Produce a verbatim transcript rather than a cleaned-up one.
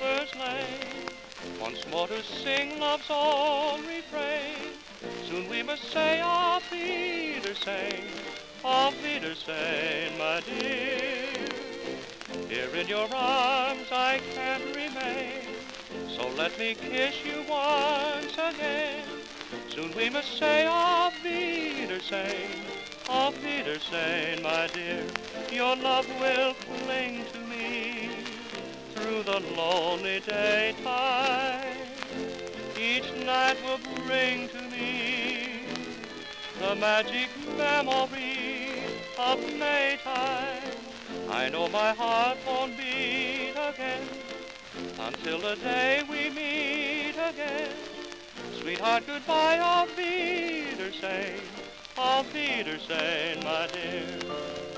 lover's lane, once more to sing love's old refrain. Soon we must say Auf Wiedersehen, Auf Wiedersehen, my dear. Here in your arms I can't remain, so let me kiss you once again. Soon we must say Auf Wiedersehen, Auf Wiedersehen, my dear. Your love will cling to me through the lonely daytime. Each night will bring to me the magic memory of Maytime. I know my heart won't beat again until the day we meet again. Sweetheart, goodbye, Auf Wiedersehen, Auf Wiedersehen, my dear.